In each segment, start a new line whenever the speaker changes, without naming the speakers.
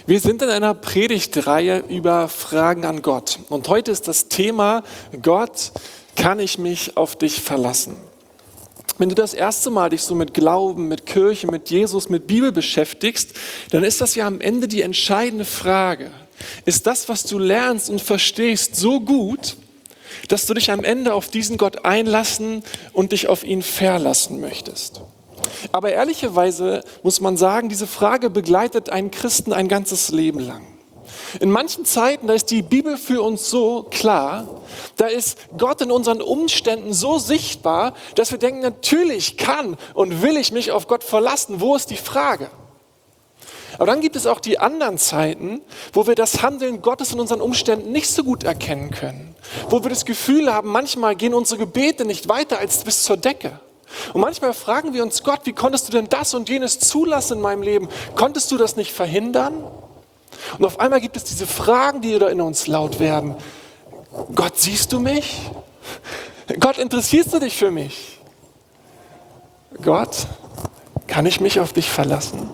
Wir sind in einer Predigtreihe über Fragen an Gott. Und heute ist das Thema: Gott, kann ich mich auf dich verlassen? Wenn du das erste Mal dich so mit Glauben, mit Kirche, mit Jesus, mit Bibel beschäftigst, dann ist das ja am Ende die entscheidende Frage. Ist das, was du lernst und verstehst, so gut, dass du dich am Ende auf diesen Gott einlassen und dich auf ihn verlassen möchtest? Aber ehrlicherweise muss man sagen, diese Frage begleitet einen Christen ein ganzes Leben lang. In manchen Zeiten, da ist die Bibel für uns so klar, da ist Gott in unseren Umständen so sichtbar, dass wir denken, natürlich kann und will ich mich auf Gott verlassen. Wo ist die Frage? Aber dann gibt es auch die anderen Zeiten, wo wir das Handeln Gottes in unseren Umständen nicht so gut erkennen können. Wo wir das Gefühl haben, manchmal gehen unsere Gebete nicht weiter als bis zur Decke. Und manchmal fragen wir uns, Gott, wie konntest du denn das und jenes zulassen in meinem Leben? Konntest du das nicht verhindern? Und auf einmal gibt es diese Fragen, die da in uns laut werden. Gott, siehst du mich? Gott, interessierst du dich für mich? Gott, kann ich mich auf dich verlassen?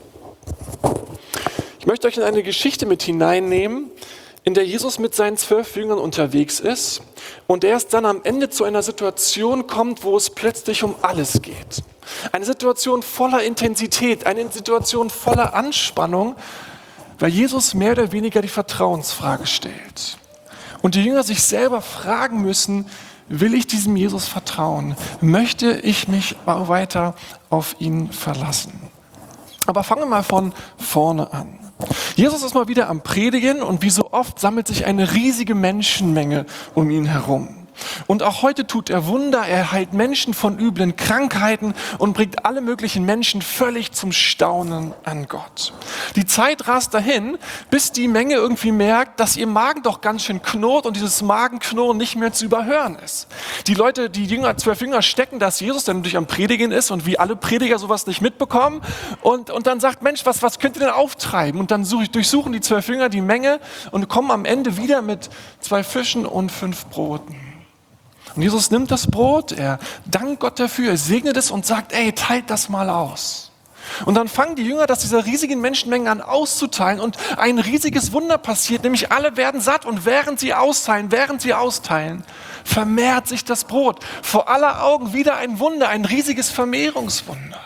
Ich möchte euch in eine Geschichte mit hineinnehmen, in der Jesus mit seinen 12 Jüngern unterwegs ist und erst dann am Ende zu einer Situation kommt, wo es plötzlich um alles geht. Eine Situation voller Intensität, eine Situation voller Anspannung, weil Jesus mehr oder weniger die Vertrauensfrage stellt. Und die Jünger sich selber fragen müssen, will ich diesem Jesus vertrauen? Möchte ich mich weiter auf ihn verlassen? Aber fangen wir mal von vorne an. Jesus ist mal wieder am Predigen und wie so oft sammelt sich eine riesige Menschenmenge um ihn herum. Und auch heute tut er Wunder, er heilt Menschen von üblen Krankheiten und bringt alle möglichen Menschen völlig zum Staunen an Gott. Die Zeit rast dahin, bis die Menge irgendwie merkt, dass ihr Magen doch ganz schön knurrt und dieses Magenknurren nicht mehr zu überhören ist. Die 12 Jünger stecken, dass Jesus dann natürlich am Predigen ist und wie alle Prediger sowas nicht mitbekommen und dann sagt, Mensch, was könnt ihr denn auftreiben? Und dann durchsuchen die 12 Jünger die Menge und kommen am Ende wieder mit 2 Fischen und 5 Broten. Und Jesus nimmt das Brot, er dankt Gott dafür, er segnet es und sagt, ey, teilt das mal aus. Und dann fangen die Jünger das dieser riesigen Menschenmenge an auszuteilen und ein riesiges Wunder passiert, nämlich alle werden satt und während sie austeilen, vermehrt sich das Brot. Vor aller Augen wieder ein Wunder, ein riesiges Vermehrungswunder.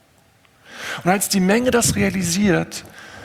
Und als die Menge das realisiert,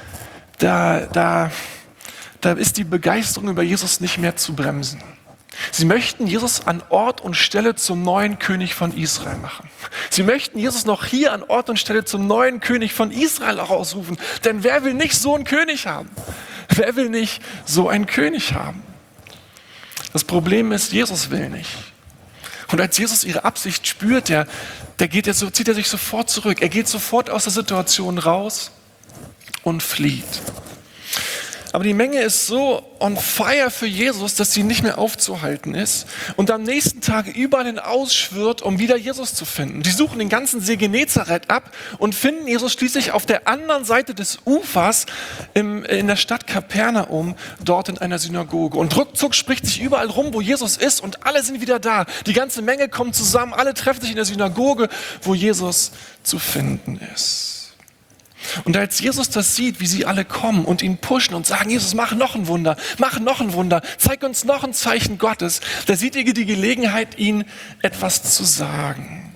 da ist die Begeisterung über Jesus nicht mehr zu bremsen. Sie möchten Jesus an Ort und Stelle zum neuen König von Israel machen. Sie möchten Jesus noch hier an Ort und Stelle zum neuen König von Israel ausrufen. Denn wer will nicht so einen König haben? Wer will nicht so einen König haben? Das Problem ist, Jesus will nicht. Und als Jesus ihre Absicht spürt, zieht er sich sofort zurück. Er geht sofort aus der Situation raus und flieht. Aber die Menge ist so on fire für Jesus, dass sie nicht mehr aufzuhalten ist und am nächsten Tag überall hin ausschwirrt, um wieder Jesus zu finden. Die suchen den ganzen See Genezareth ab und finden Jesus schließlich auf der anderen Seite des Ufers in der Stadt Kapernaum, dort in einer Synagoge. Und ruckzuck spricht sich überall rum, wo Jesus ist und alle sind wieder da. Die ganze Menge kommt zusammen, alle treffen sich in der Synagoge, wo Jesus zu finden ist. Und als Jesus das sieht, wie sie alle kommen und ihn pushen und sagen, Jesus, mach noch ein Wunder, zeig uns noch ein Zeichen Gottes, da sieht er die Gelegenheit, ihnen etwas zu sagen.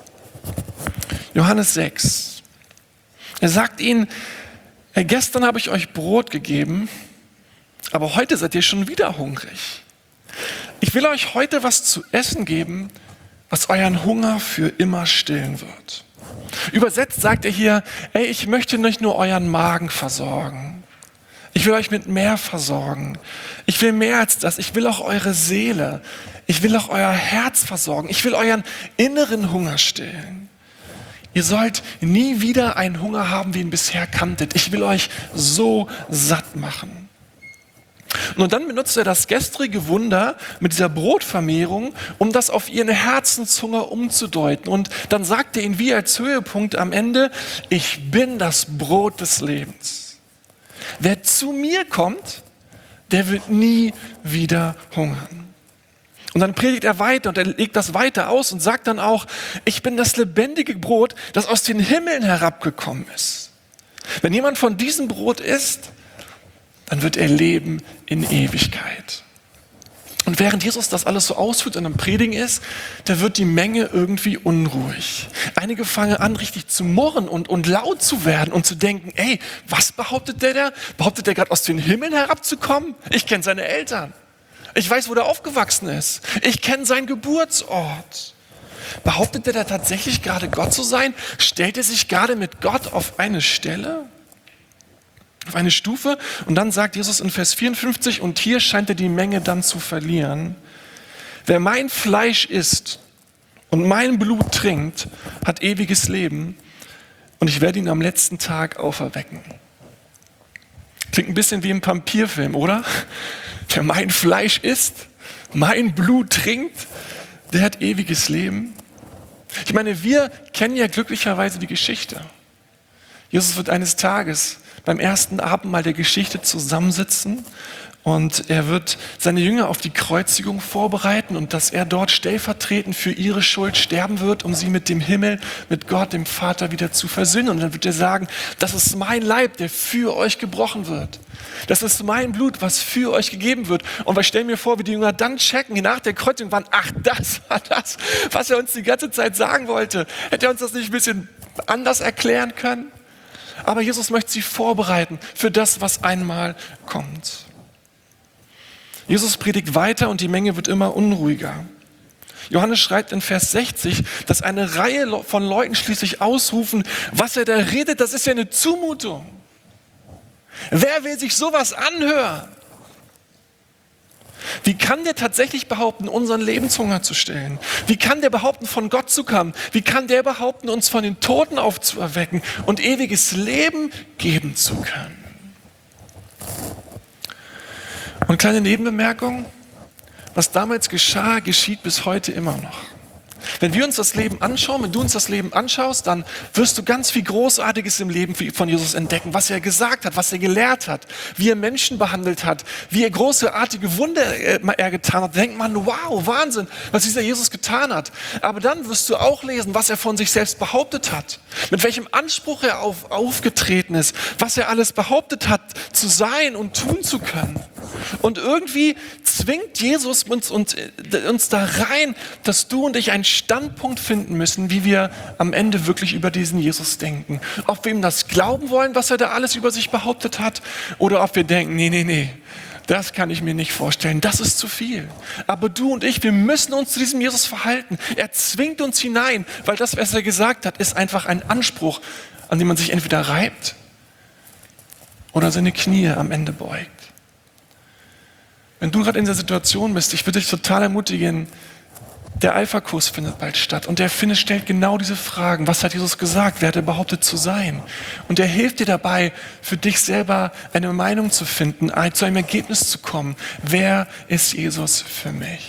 Johannes 6. Er sagt ihnen, gestern habe ich euch Brot gegeben, aber heute seid ihr schon wieder hungrig. Ich will euch heute was zu essen geben, was euren Hunger für immer stillen wird. Übersetzt sagt er hier, ey, ich möchte nicht nur euren Magen versorgen. Ich will euch mit mehr versorgen. Ich will mehr als das. Ich will auch eure Seele. Ich will auch euer Herz versorgen. Ich will euren inneren Hunger stillen. Ihr sollt nie wieder einen Hunger haben, wie ihr ihn bisher kanntet. Ich will euch so satt machen. Und dann benutzt er das gestrige Wunder mit dieser Brotvermehrung, um das auf ihren Herzenshunger umzudeuten. Und dann sagt er ihnen wie als Höhepunkt am Ende, ich bin das Brot des Lebens. Wer zu mir kommt, der wird nie wieder hungern. Und dann predigt er weiter und er legt das weiter aus und sagt dann auch, ich bin das lebendige Brot, das aus den Himmeln herabgekommen ist. Wenn jemand von diesem Brot isst, dann wird er leben in Ewigkeit. Und während Jesus das alles so ausführt und am Predigen ist, da wird die Menge irgendwie unruhig. Einige fangen an, richtig zu murren und laut zu werden und zu denken, ey, was behauptet der da? Behauptet der gerade aus den Himmeln herabzukommen? Ich kenne seine Eltern. Ich weiß, wo der aufgewachsen ist. Ich kenne seinen Geburtsort. Behauptet der da tatsächlich gerade Gott zu sein? Stellt er sich gerade mit Gott auf eine Stelle? Auf eine Stufe? Und dann sagt Jesus in Vers 54, und hier scheint er die Menge dann zu verlieren. Wer mein Fleisch isst und mein Blut trinkt, hat ewiges Leben und ich werde ihn am letzten Tag auferwecken. Klingt ein bisschen wie im Vampirfilm, oder? Wer mein Fleisch isst, mein Blut trinkt, der hat ewiges Leben. Ich meine, wir kennen ja glücklicherweise die Geschichte. Jesus wird eines Tages beim ersten Abendmahl der Geschichte zusammensitzen und er wird seine Jünger auf die Kreuzigung vorbereiten und dass er dort stellvertretend für ihre Schuld sterben wird, um sie mit dem Himmel, mit Gott, dem Vater wieder zu versöhnen. Und dann wird er sagen, das ist mein Leib, der für euch gebrochen wird. Das ist mein Blut, was für euch gegeben wird. Und wir stellen mir vor, wie die Jünger dann checken, nach der Kreuzigung waren, ach, das war das, was er uns die ganze Zeit sagen wollte. Hätte er uns das nicht ein bisschen anders erklären können? Aber Jesus möchte sie vorbereiten für das, was einmal kommt. Jesus predigt weiter und die Menge wird immer unruhiger. Johannes schreibt in Vers 60, dass eine Reihe von Leuten schließlich ausrufen, was er da redet, das ist ja eine Zumutung. Wer will sich sowas anhören? Wie kann der tatsächlich behaupten, unseren Lebenshunger zu stillen? Wie kann der behaupten, von Gott zu kommen? Wie kann der behaupten, uns von den Toten aufzuerwecken und ewiges Leben geben zu können? Und kleine Nebenbemerkung, was damals geschah, geschieht bis heute immer noch. Wenn wir uns das Leben anschauen, wenn du uns das Leben anschaust, dann wirst du ganz viel Großartiges im Leben von Jesus entdecken, was er gesagt hat, was er gelehrt hat, wie er Menschen behandelt hat, wie er großartige Wunder er getan hat. Da denkt man, wow, Wahnsinn, was dieser Jesus getan hat. Aber dann wirst du auch lesen, was er von sich selbst behauptet hat, mit welchem Anspruch er aufgetreten ist, was er alles behauptet hat, zu sein und tun zu können. Und irgendwie zwingt Jesus uns da rein, dass du und ich einen Standpunkt finden müssen, wie wir am Ende wirklich über diesen Jesus denken. Ob wir ihm das glauben wollen, was er da alles über sich behauptet hat, oder ob wir denken, nee, das kann ich mir nicht vorstellen, das ist zu viel. Aber du und ich, wir müssen uns zu diesem Jesus verhalten. Er zwingt uns hinein, weil das, was er gesagt hat, ist einfach ein Anspruch, an dem man sich entweder reibt oder seine Knie am Ende beugt. Wenn du gerade in der Situation bist, ich würde dich total ermutigen, der Alpha-Kurs findet bald statt und der stellt genau diese Fragen. Was hat Jesus gesagt? Wer hat er behauptet zu sein? Und er hilft dir dabei, für dich selber eine Meinung zu finden, zu einem Ergebnis zu kommen. Wer ist Jesus für mich?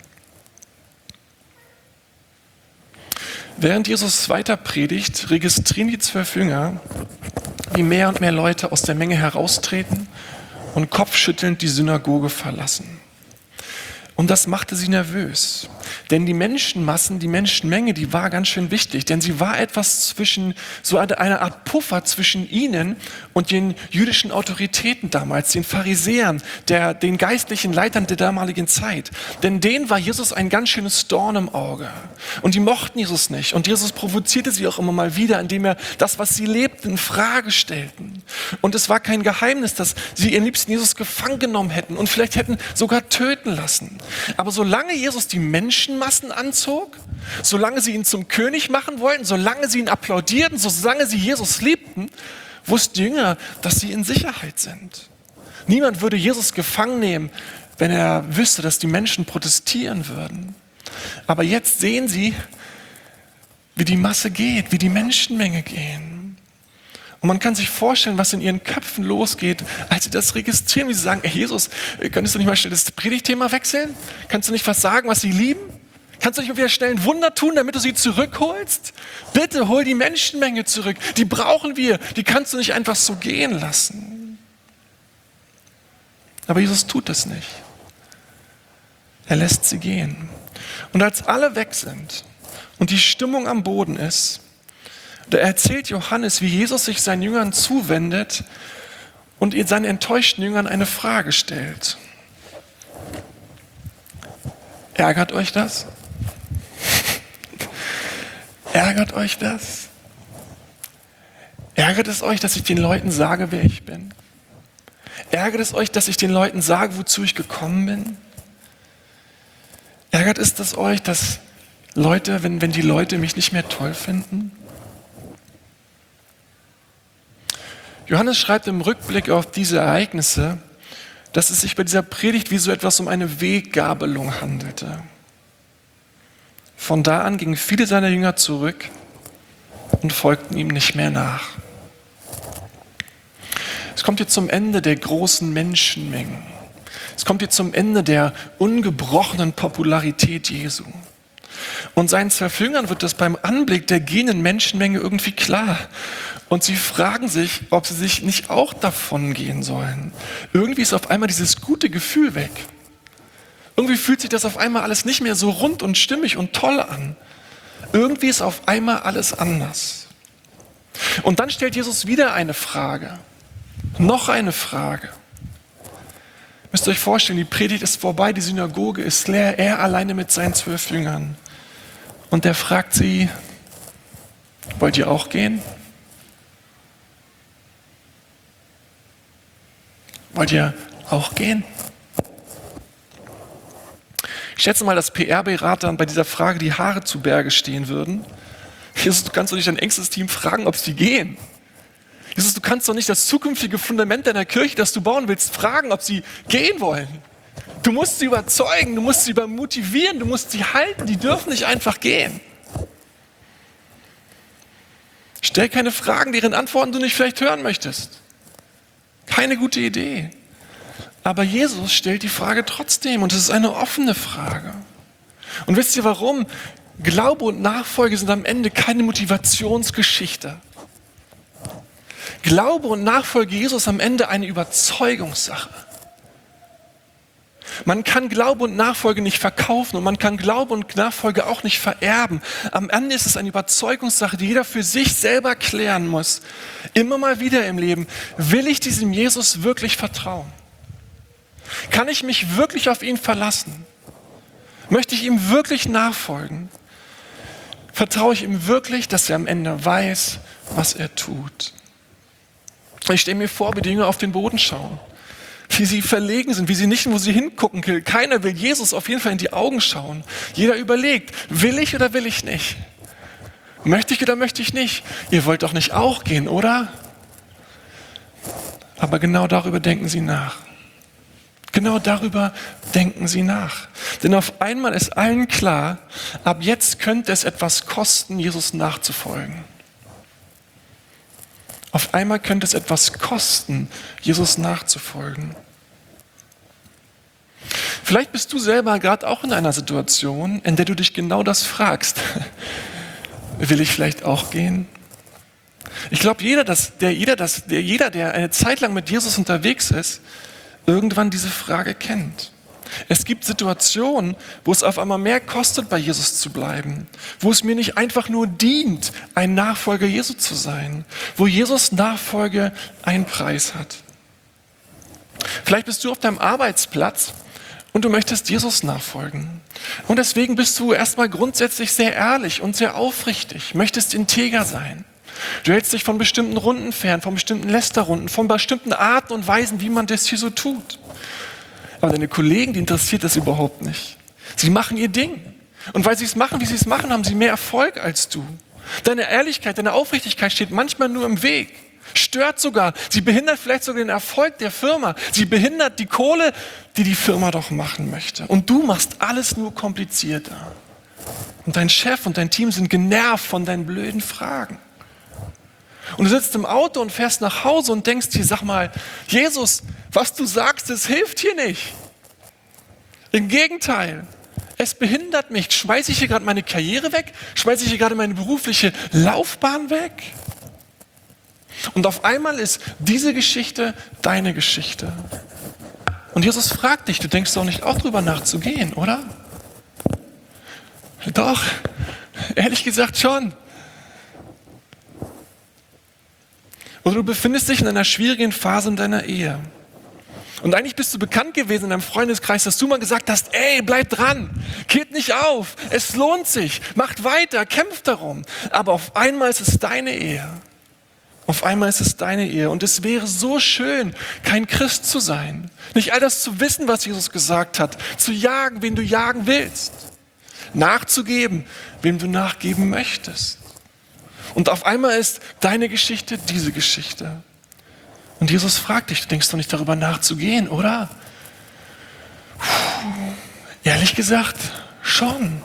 Während Jesus weiter predigt, registrieren die 12 Jünger, wie mehr und mehr Leute aus der Menge heraustreten und kopfschüttelnd die Synagoge verlassen. Und das machte sie nervös. Denn die Menschenmassen, die Menschenmenge, die war ganz schön wichtig. Denn sie war etwas zwischen, so eine Art Puffer zwischen ihnen und den jüdischen Autoritäten damals, den Pharisäern, den geistlichen Leitern der damaligen Zeit. Denn denen war Jesus ein ganz schönes Dorn im Auge. Und die mochten Jesus nicht. Und Jesus provozierte sie auch immer mal wieder, indem er das, was sie lebten, in Frage stellten. Und es war kein Geheimnis, dass sie ihren liebsten Jesus gefangen genommen hätten und vielleicht hätten sogar töten lassen. Aber solange Jesus die Menschenmassen anzog, solange sie ihn zum König machen wollten, solange sie ihn applaudierten, solange sie Jesus liebten, wussten die Jünger, dass sie in Sicherheit sind. Niemand würde Jesus gefangen nehmen, wenn er wüsste, dass die Menschen protestieren würden. Aber jetzt sehen sie, wie die Masse geht, wie die Menschenmenge gehen. Und man kann sich vorstellen, was in ihren Köpfen losgeht, als sie das registrieren, wie sie sagen, Jesus, könntest du nicht mal schnell das Predigtthema wechseln? Kannst du nicht was sagen, was sie lieben? Kannst du nicht mal wieder schnell ein Wunder tun, damit du sie zurückholst? Bitte hol die Menschenmenge zurück, die brauchen wir, die kannst du nicht einfach so gehen lassen. Aber Jesus tut das nicht. Er lässt sie gehen. Und als alle weg sind und die Stimmung am Boden ist, da erzählt Johannes, wie Jesus sich seinen Jüngern zuwendet und seinen enttäuschten Jüngern eine Frage stellt. Ärgert euch das? Ärgert euch das? Ärgert es euch, dass ich den Leuten sage, wer ich bin? Ärgert es euch, dass ich den Leuten sage, wozu ich gekommen bin? Ärgert es euch, dass Leute, wenn die Leute mich nicht mehr toll finden? Johannes schreibt im Rückblick auf diese Ereignisse, dass es sich bei dieser Predigt wie so etwas um eine Weggabelung handelte. Von da an gingen viele seiner Jünger zurück und folgten ihm nicht mehr nach. Es kommt jetzt zum Ende der großen Menschenmengen. Es kommt jetzt zum Ende der ungebrochenen Popularität Jesu. Und seinen 12 Jüngern wird das beim Anblick der gehenden Menschenmenge irgendwie klar. Und sie fragen sich, ob sie sich nicht auch davon gehen sollen. Irgendwie ist auf einmal dieses gute Gefühl weg. Irgendwie fühlt sich das auf einmal alles nicht mehr so rund und stimmig und toll an. Irgendwie ist auf einmal alles anders. Und dann stellt Jesus wieder eine Frage. Noch eine Frage. Müsst ihr euch vorstellen, die Predigt ist vorbei, die Synagoge ist leer, er alleine mit seinen 12 Jüngern. Und er fragt sie, wollt ihr auch gehen? Wollt ihr auch gehen? Ich schätze mal, dass PR-Beratern bei dieser Frage die Haare zu Berge stehen würden. Jesus, du kannst doch nicht dein engstes Team fragen, ob sie gehen. Jesus, du kannst doch nicht das zukünftige Fundament deiner Kirche, das du bauen willst, fragen, ob sie gehen wollen. Du musst sie überzeugen, du musst sie motivieren, du musst sie halten, die dürfen nicht einfach gehen. Stell keine Fragen, deren Antworten du nicht vielleicht hören möchtest. Keine gute Idee. Aber Jesus stellt die Frage trotzdem und es ist eine offene Frage. Und wisst ihr warum? Glaube und Nachfolge sind am Ende keine Motivationsgeschichte. Glaube und Nachfolge Jesus ist am Ende eine Überzeugungssache. Man kann Glaube und Nachfolge nicht verkaufen und man kann Glaube und Nachfolge auch nicht vererben. Am Ende ist es eine Überzeugungssache, die jeder für sich selber klären muss. Immer mal wieder im Leben. Will ich diesem Jesus wirklich vertrauen? Kann ich mich wirklich auf ihn verlassen? Möchte ich ihm wirklich nachfolgen? Vertraue ich ihm wirklich, dass er am Ende weiß, was er tut? Ich stelle mir vor, wie die Jünger auf den Boden schauen, wie sie verlegen sind, wie sie nicht, wo sie hingucken will. Keiner will Jesus auf jeden Fall in die Augen schauen. Jeder überlegt, will ich oder will ich nicht? Möchte ich oder möchte ich nicht? Ihr wollt doch nicht auch gehen, oder? Aber genau darüber denken sie nach. Genau darüber denken sie nach. Denn auf einmal ist allen klar, ab jetzt könnte es etwas kosten, Jesus nachzufolgen. Auf einmal könnte es etwas kosten, Jesus nachzufolgen. Vielleicht bist du selber gerade auch in einer Situation, in der du dich genau das fragst. Will ich vielleicht auch gehen? Ich glaube, jeder, der eine Zeit lang mit Jesus unterwegs ist, irgendwann diese Frage kennt. Es gibt Situationen, wo es auf einmal mehr kostet, bei Jesus zu bleiben, wo es mir nicht einfach nur dient, ein Nachfolger Jesu zu sein, wo Jesus Nachfolge einen Preis hat. Vielleicht bist du auf deinem Arbeitsplatz und du möchtest Jesus nachfolgen. Und deswegen bist du erstmal grundsätzlich sehr ehrlich und sehr aufrichtig, möchtest integer sein. Du hältst dich von bestimmten Runden fern, von bestimmten Lästerrunden, von bestimmten Arten und Weisen, wie man das hier so tut. Aber deine Kollegen, die interessiert das überhaupt nicht. Sie machen ihr Ding. Und weil sie es machen, wie sie es machen, haben sie mehr Erfolg als du. Deine Ehrlichkeit, deine Aufrichtigkeit steht manchmal nur im Weg. Stört sogar. Sie behindert vielleicht sogar den Erfolg der Firma. Sie behindert die Kohle, die die Firma doch machen möchte. Und du machst alles nur komplizierter. Und dein Chef und dein Team sind genervt von deinen blöden Fragen. Und du sitzt im Auto und fährst nach Hause und denkst dir, sag mal, Jesus, was du sagst, das hilft hier nicht. Im Gegenteil, es behindert mich. Schmeiße ich hier gerade meine Karriere weg? Schmeiße ich hier gerade meine berufliche Laufbahn weg? Und auf einmal ist diese Geschichte deine Geschichte. Und Jesus fragt dich, du denkst doch nicht auch drüber nachzugehen, oder? Doch, ehrlich gesagt schon. Oder du befindest dich in einer schwierigen Phase in deiner Ehe. Und eigentlich bist du bekannt gewesen in deinem Freundeskreis, dass du mal gesagt hast, ey, bleib dran, geht nicht auf, es lohnt sich, macht weiter, kämpft darum. Aber auf einmal ist es deine Ehe. Auf einmal ist es deine Ehe. Und es wäre so schön, kein Christ zu sein. Nicht all das zu wissen, was Jesus gesagt hat. Zu jagen, wen du jagen willst. Nachzugeben, wem du nachgeben möchtest. Und auf einmal ist deine Geschichte diese Geschichte. Und Jesus fragt dich, du denkst doch nicht darüber nachzugehen, oder? Ehrlich gesagt, schon.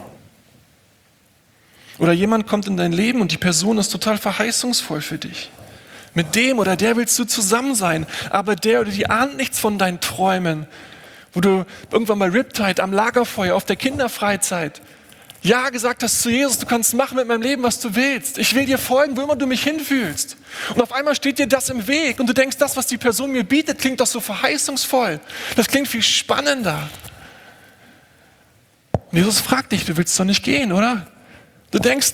Oder jemand kommt in dein Leben und die Person ist total verheißungsvoll für dich. Mit dem oder der willst du zusammen sein, aber der oder die ahnt nichts von deinen Träumen. Wo du irgendwann mal Riptide am Lagerfeuer auf der Kinderfreizeit ja gesagt hast zu Jesus, du kannst machen mit meinem Leben, was du willst. Ich will dir folgen, wo immer du mich hinfühlst. Und auf einmal steht dir das im Weg und du denkst, das, was die Person mir bietet, klingt doch so verheißungsvoll. Das klingt viel spannender. Und Jesus fragt dich, du willst doch nicht gehen, oder? Du denkst,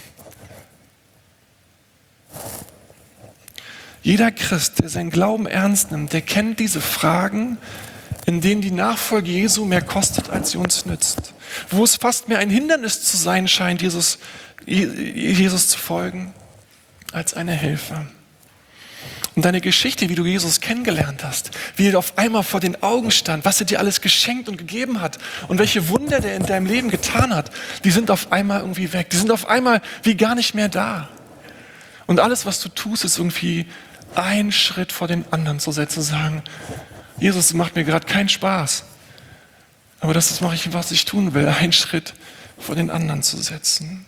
jeder Christ, der seinen Glauben ernst nimmt, der kennt diese Fragen, in denen die Nachfolge Jesu mehr kostet, als sie uns nützt. Wo es fast mehr ein Hindernis zu sein scheint, Jesus zu folgen, als eine Hilfe. Und deine Geschichte, wie du Jesus kennengelernt hast, wie er auf einmal vor den Augen stand, was er dir alles geschenkt und gegeben hat und welche Wunder der in deinem Leben getan hat, die sind auf einmal irgendwie weg. Die sind auf einmal wie gar nicht mehr da. Und alles, was du tust, ist irgendwie einen Schritt vor den anderen zu setzen, zu sagen, Jesus, das macht mir gerade keinen Spaß. Aber das mache ich, was ich tun will, einen Schritt vor den anderen zu setzen.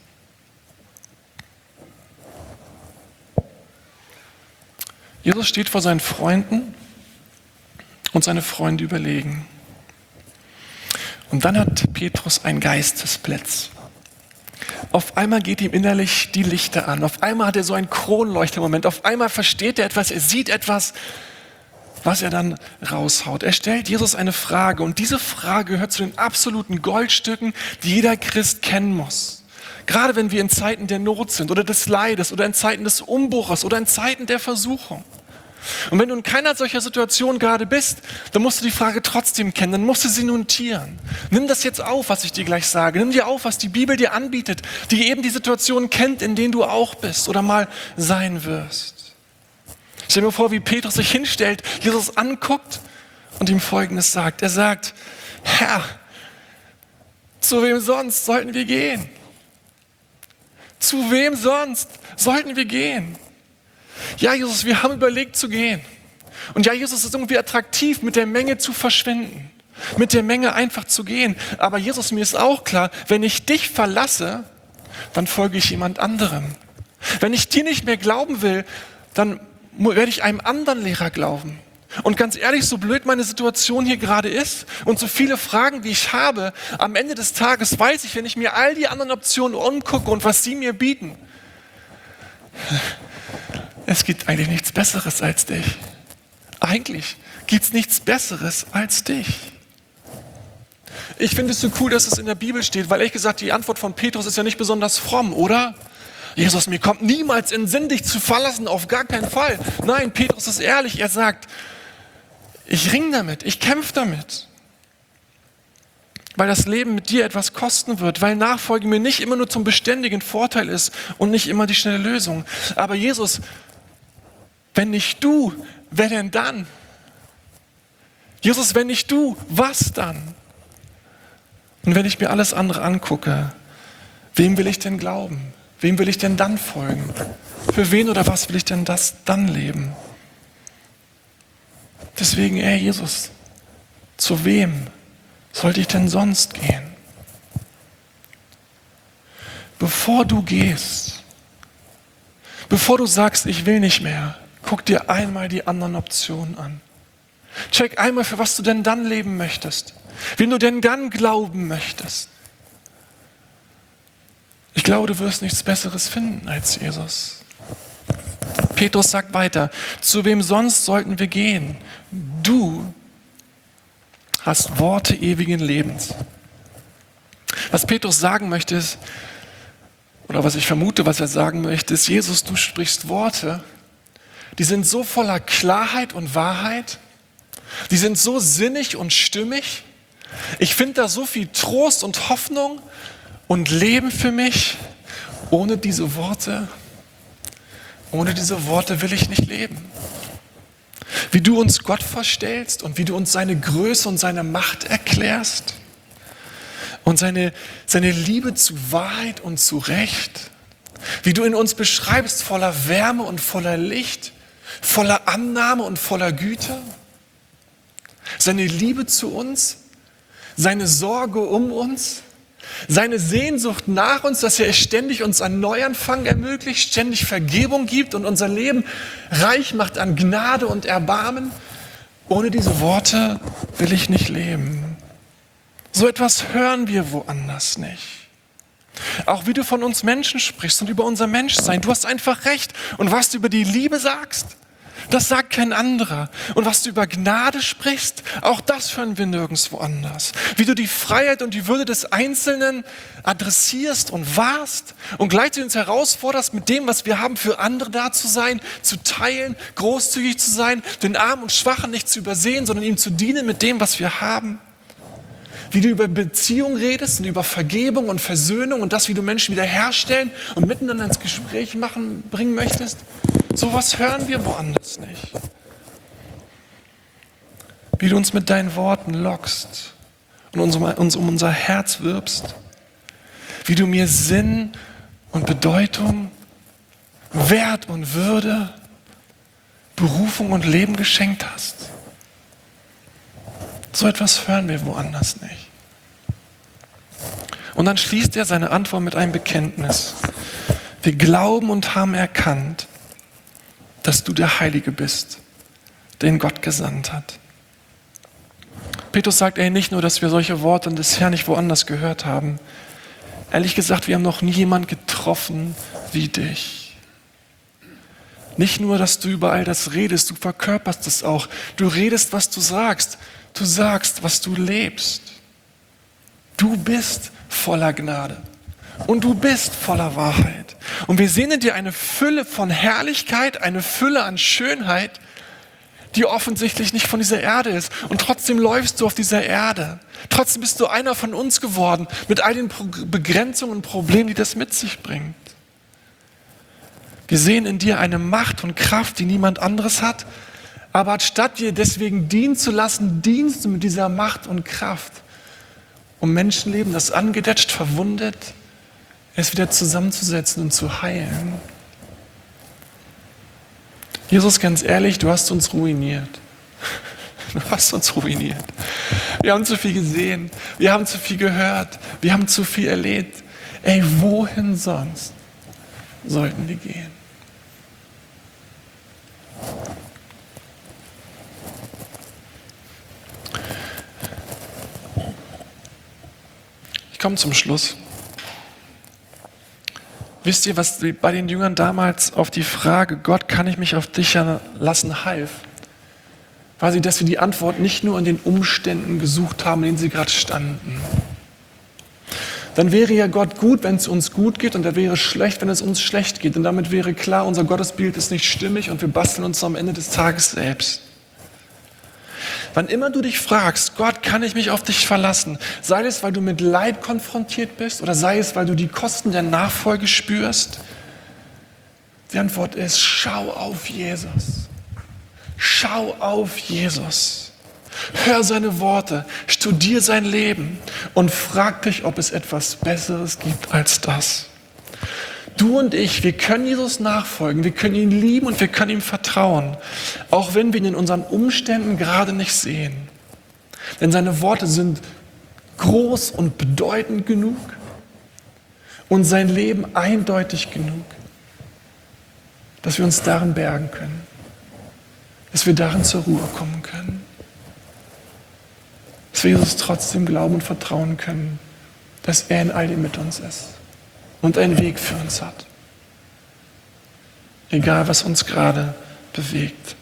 Jesus steht vor seinen Freunden und seine Freunde überlegen. Und dann hat Petrus einen Geistesblitz. Auf einmal geht ihm innerlich die Lichter an. Auf einmal hat er so einen Kronleuchtermoment. Auf einmal versteht er etwas, er sieht etwas, was er dann raushaut. Er stellt Jesus eine Frage und diese Frage gehört zu den absoluten Goldstücken, die jeder Christ kennen muss. Gerade wenn wir in Zeiten der Not sind oder des Leides oder in Zeiten des Umbruches oder in Zeiten der Versuchung. Und wenn du in keiner solcher Situation gerade bist, dann musst du die Frage trotzdem kennen, dann musst du sie notieren. Nimm das jetzt auf, was ich dir gleich sage. Nimm dir auf, was die Bibel dir anbietet, die eben die Situation kennt, in denen du auch bist oder mal sein wirst. Stell dir vor, wie Petrus sich hinstellt, Jesus anguckt und ihm Folgendes sagt. Er sagt, Herr, zu wem sonst sollten wir gehen? Zu wem sonst sollten wir gehen? Ja, Jesus, wir haben überlegt zu gehen. Und ja, Jesus, ist irgendwie attraktiv, mit der Menge zu verschwinden. Mit der Menge einfach zu gehen. Aber Jesus, mir ist auch klar, wenn ich dich verlasse, dann folge ich jemand anderem. Wenn ich dir nicht mehr glauben will, dann werde ich einem anderen Lehrer glauben. Und ganz ehrlich, so blöd meine Situation hier gerade ist und so viele Fragen, die ich habe, am Ende des Tages weiß ich, wenn ich mir all die anderen Optionen umgucke und was sie mir bieten, es gibt eigentlich nichts Besseres als dich. Eigentlich gibt es nichts Besseres als dich. Ich finde es so cool, dass es in der Bibel steht, weil ehrlich gesagt, die Antwort von Petrus ist ja nicht besonders fromm, oder? Jesus, mir kommt niemals in den Sinn, dich zu verlassen, auf gar keinen Fall. Nein, Petrus ist ehrlich, er sagt, ich ringe damit, ich kämpfe damit. Weil das Leben mit dir etwas kosten wird, weil Nachfolge mir nicht immer nur zum beständigen Vorteil ist und nicht immer die schnelle Lösung. Aber Jesus, wenn nicht du, wer denn dann? Jesus, wenn nicht du, was dann? Und wenn ich mir alles andere angucke, wem will ich denn glauben? Wem will ich denn dann folgen? Für wen oder was will ich denn das dann leben? Deswegen, Jesus, zu wem sollte ich denn sonst gehen? Bevor du gehst, bevor du sagst, ich will nicht mehr, guck dir einmal die anderen Optionen an. Check einmal, für was du denn dann leben möchtest, wem du denn dann glauben möchtest. Ich glaube, du wirst nichts Besseres finden als Jesus. Petrus sagt weiter, zu wem sonst sollten wir gehen? Du hast Worte ewigen Lebens. Was Petrus sagen möchte ist, oder was ich vermute, was er sagen möchte, ist, Jesus, du sprichst Worte, die sind so voller Klarheit und Wahrheit. Die sind so sinnig und stimmig. Ich finde da so viel Trost und Hoffnung und Leben für mich. Ohne diese Worte will ich nicht leben. Wie du uns Gott vorstellst und wie du uns seine Größe und seine Macht erklärst und seine Liebe zu Wahrheit und zu Recht. Wie du in uns beschreibst, voller Wärme und voller Licht, voller Annahme und voller Güte. Seine Liebe zu uns, seine Sorge um uns, seine Sehnsucht nach uns, dass er ständig uns einen Neuanfang ermöglicht, ständig Vergebung gibt und unser Leben reich macht an Gnade und Erbarmen. Ohne diese Worte will ich nicht leben. So etwas hören wir woanders nicht. Auch wie du von uns Menschen sprichst und über unser Menschsein. Du hast einfach recht. Und was du über die Liebe sagst, das sagt kein anderer. Und was du über Gnade sprichst, auch das hören wir nirgendwo anders. Wie du die Freiheit und die Würde des Einzelnen adressierst und wahrst und gleichzeitig uns herausforderst, mit dem, was wir haben, für andere da zu sein, zu teilen, großzügig zu sein, den Armen und Schwachen nicht zu übersehen, sondern ihm zu dienen mit dem, was wir haben. Wie du über Beziehung redest und über Vergebung und Versöhnung und das, wie du Menschen wiederherstellen und miteinander ins Gespräch bringen möchtest. Sowas hören wir woanders nicht. Wie du uns mit deinen Worten lockst und uns um unser Herz wirbst. Wie du mir Sinn und Bedeutung, Wert und Würde, Berufung und Leben geschenkt hast. So etwas hören wir woanders nicht. Und dann schließt er seine Antwort mit einem Bekenntnis. Wir glauben und haben erkannt, dass du der Heilige bist, den Gott gesandt hat. Petrus sagt nicht nur, dass wir solche Worte des Herrn nicht woanders gehört haben. Ehrlich gesagt, wir haben noch nie jemanden getroffen wie dich. Nicht nur, dass du überall das redest, du verkörperst es auch. Du redest, was du sagst. Du sagst, was du lebst. Du bist voller Gnade und du bist voller Wahrheit. Und wir sehen in dir eine Fülle von Herrlichkeit, eine Fülle an Schönheit, die offensichtlich nicht von dieser Erde ist. Und trotzdem läufst du auf dieser Erde. Trotzdem bist du einer von uns geworden, mit all den Begrenzungen und Problemen, die das mit sich bringt. Wir sehen in dir eine Macht und Kraft, die niemand anderes hat. Aber anstatt dir deswegen dienen zu lassen, dienst du mit dieser Macht und Kraft, um Menschenleben, das angedetscht, verwundet, es wieder zusammenzusetzen und zu heilen. Jesus, ganz ehrlich, du hast uns ruiniert. Du hast uns ruiniert. Wir haben zu viel gesehen, wir haben zu viel gehört, wir haben zu viel erlebt. Wohin sonst sollten wir gehen? Ich komme zum Schluss. Wisst ihr, was bei den Jüngern damals auf die Frage, Gott, kann ich mich auf dich lassen, half? War sie, dass sie die Antwort nicht nur in den Umständen gesucht haben, in denen sie gerade standen. Dann wäre ja Gott gut, wenn es uns gut geht, und er wäre schlecht, wenn es uns schlecht geht. Und damit wäre klar, unser Gottesbild ist nicht stimmig und wir basteln uns am Ende des Tages selbst. Wann immer du dich fragst, Gott, kann ich mich auf dich verlassen? Sei es, weil du mit Leid konfrontiert bist oder sei es, weil du die Kosten der Nachfolge spürst. Die Antwort ist, schau auf Jesus. Schau auf Jesus. Hör seine Worte, studier sein Leben und frag dich, ob es etwas Besseres gibt als das. Du und ich, wir können Jesus nachfolgen, wir können ihn lieben und wir können ihm vertrauen, auch wenn wir ihn in unseren Umständen gerade nicht sehen. Denn seine Worte sind groß und bedeutend genug und sein Leben eindeutig genug, dass wir uns darin bergen können, dass wir darin zur Ruhe kommen können, dass wir Jesus trotzdem glauben und vertrauen können, dass er in all dem mit uns ist und einen Weg für uns hat. Egal, was uns gerade bewegt.